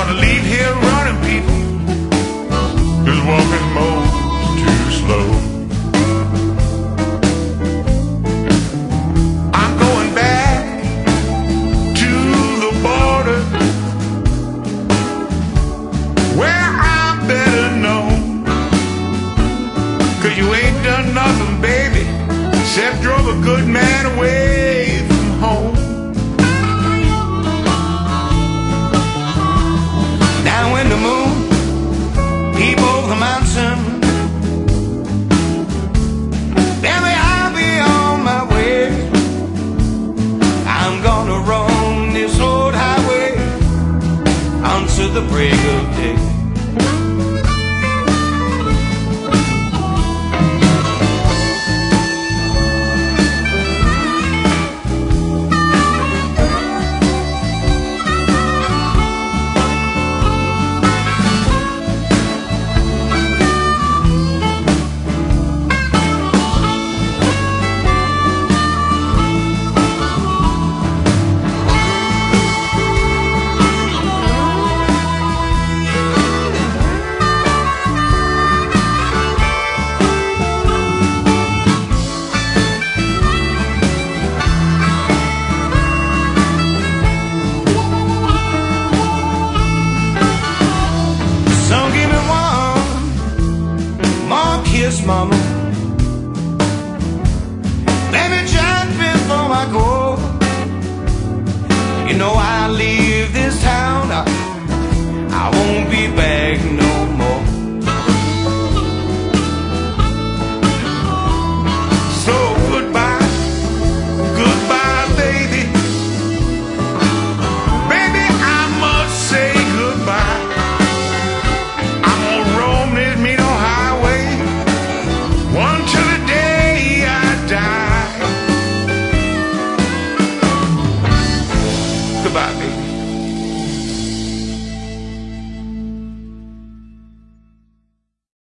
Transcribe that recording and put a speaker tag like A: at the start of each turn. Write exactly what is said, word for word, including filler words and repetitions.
A: gonna leave here running, people, 'cause walking moves too slow. I'm going back to the border, where I'm better known, 'cause you ain't done nothing, baby, except drove a good man away from home. Now when the moon peep over the mountain, baby, I'll be on my way. I'm gonna roam this old highway until the break of day. Mama,